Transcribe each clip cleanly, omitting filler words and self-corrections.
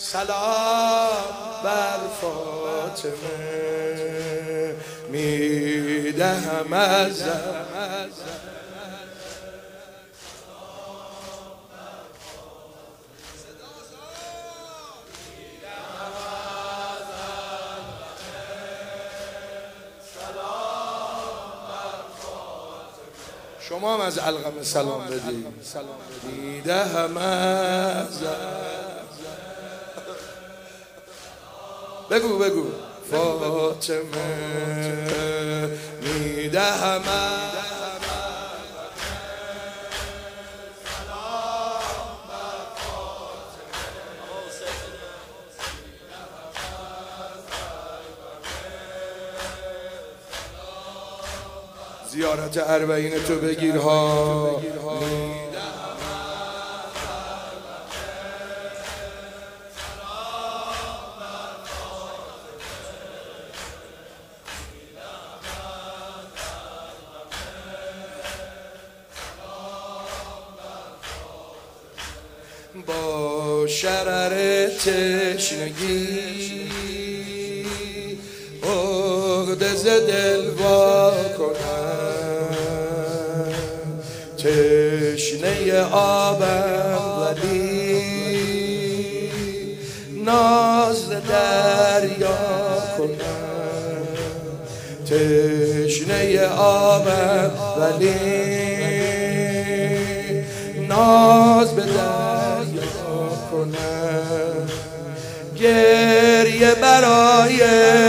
سلام بر فاطمه میدهم از شما هم از علقمه سلام بدید. میدهم از بگو فاطمه میدهم زیارت اربعین تو بگیر ها. با شرر تشنگی عقده ز دل وا کنم، تشنه آبم ولی ناز دریا کنم، تشنه آبم ولی ناز به دریا کنم، گریه برای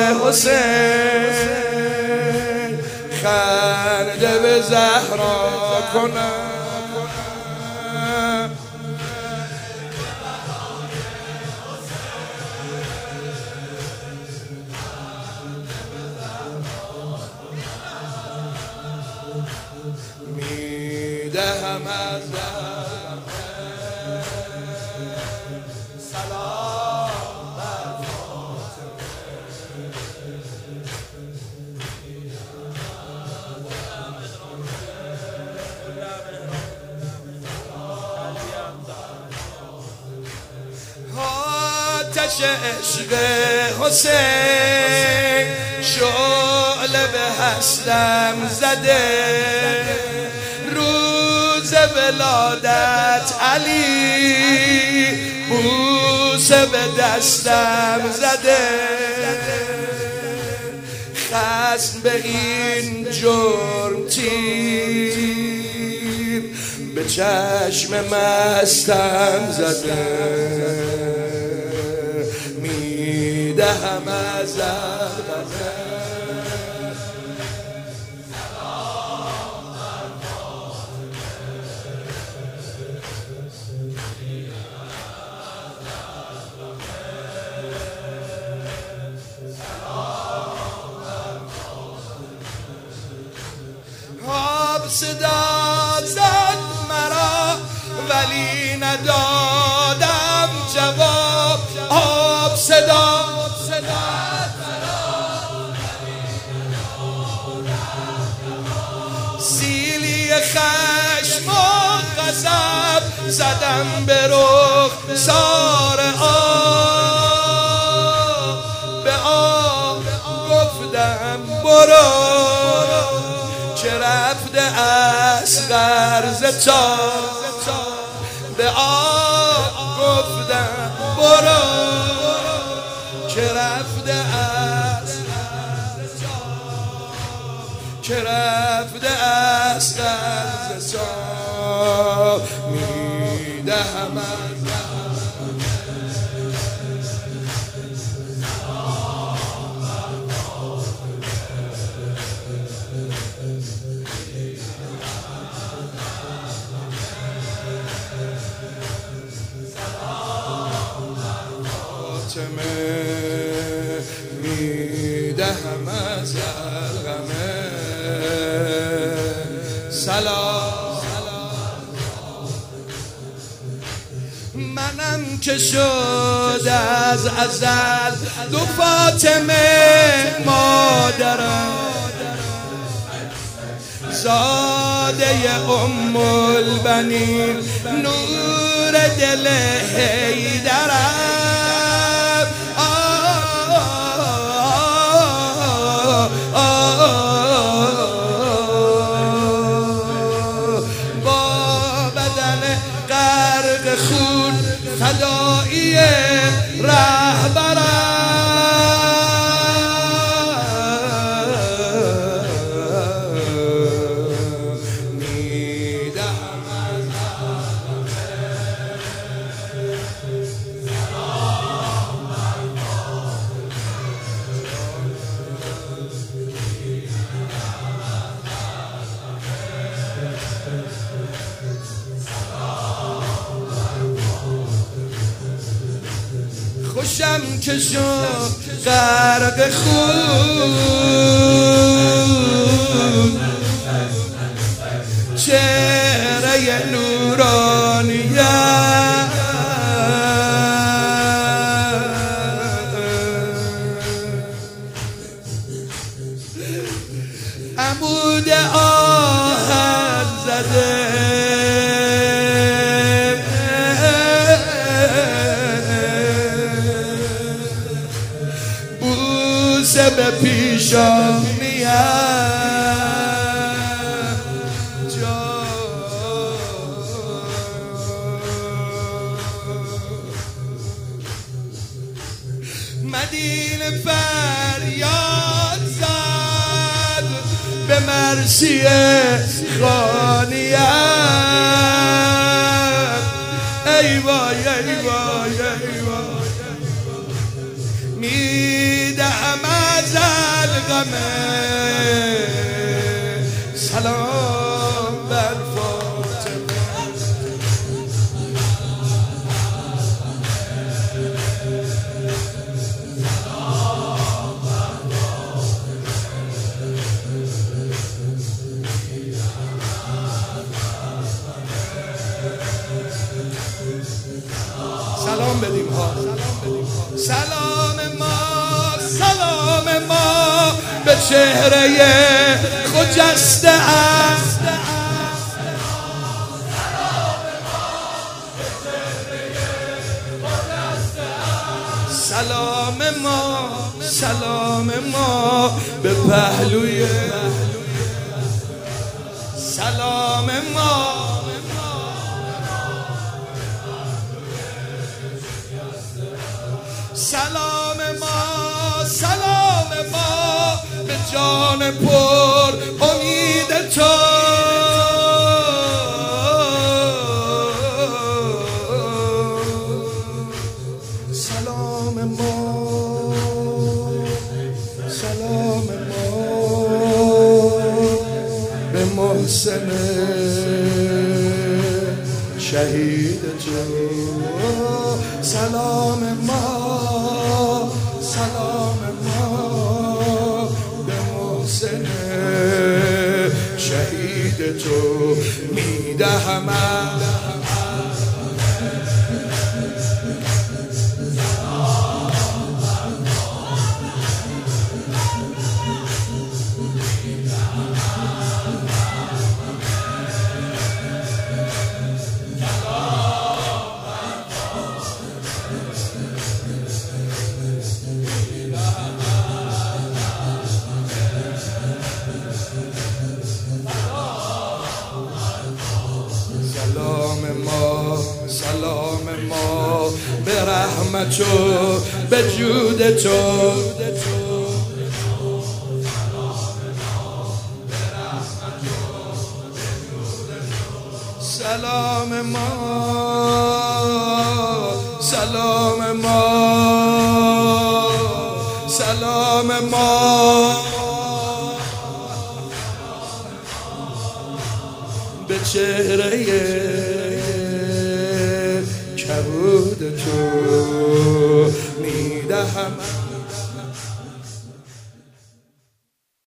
حسین خنده به زهرا کنم. میدهم از آتش عشق حسین شعله به هستم زده، روز ولادت علی بوسه به دستم زده، خصم به این جرم تیر به چشم مستم زده، میدهم از صدا زد مرا ولی ندادم جواب، آب صدا سیلی خشم و غضب زدم به رخ سار آب، به آب گفتم برو چه رفته اصغر ز تا، به آب گفتم برو چه رفته اصغر ز تا، چه رفته اصغر ز تا، میدهم میدهم از علقمه سلام، منم که شد از ازل دو فاطمه مادرم، زاده ام البنین نور دل حیدرم، خدایی رهبرم میدهم خوشم که شد غرق خون چهره نورانیت عمود آهن زده بوسه به پیشانیت مدینه فریاد زد به مرثیه غانیت ای وای ای وای ای وای میدهم از الغم سلام بر فاطمه سلام بدیم ها سلام ما به چهره خجسته است سلام ما به پهلوی سلام ما به جان پر امید تو سلام ما به محسن شهید تو سلام ما به محسن شهید تو میدهم سلام ما به رحمت و به جود تو سلام ما به چهره کبود تو میدهم